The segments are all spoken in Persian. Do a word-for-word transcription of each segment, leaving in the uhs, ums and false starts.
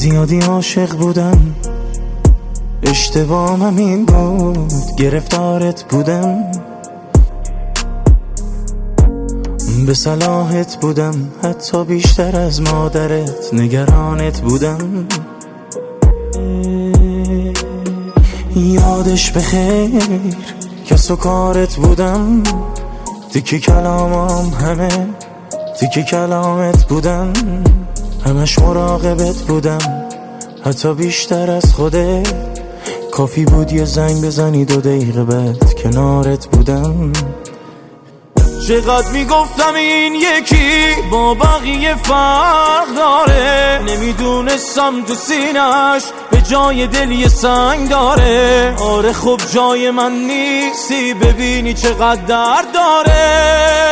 زیادی عاشق بودم، اشتباهم این بود گرفتارت بودم، به صلاحت بودم، حتی بیشتر از مادرت نگرانت بودم. یادش بخیر کس و کارت بودم، تیکی کلامم همه تیکی کلامت بودم، همش مراقبت بودم، حتی بیشتر از خوده. کافی بود یه زنگ بزنی دو دقیقه بعد کنارت بودم. چقدر میگفتم این یکی با بقیه فرق داره، نمیدونستم تو سینش به جای دل یه سنگ داره. آره خب جای من نیستی، ببینی چقدر درد داره.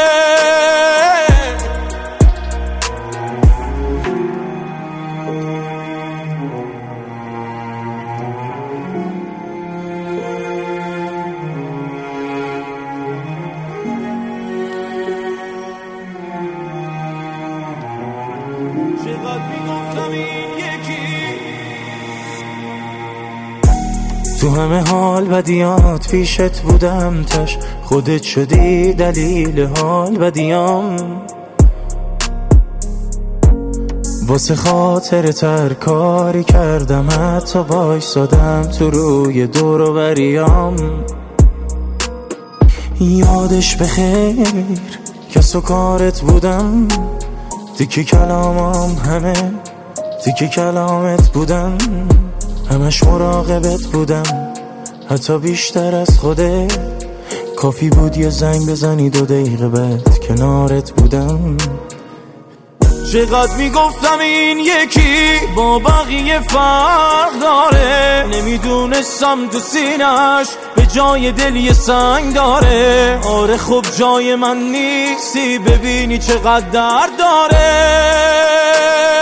چقدر میگفتم این یکی. تو همه حال بدیات پیشت بودم، تش خودت شدی دلیل حال بدیام. واسه خاطر تر کاری کردم، حتی وایسادم تو روی دور و بریام. یادش بخیر کس و کارت بودم، تیکی کلامم همه تیکی کلامت بودم، همش مراقبت بودم، حتی بیشتر از خوده. کافی بود یه زنگ بزنی دو دقیقه بعد کنارت بودم. چقدر میگفتم این یکی با بقیه فرق داره، نمیدونستم تو سینش به جای دل یه سنگ داره. آره خب جای من نیستی، ببینی چقدر درد داره.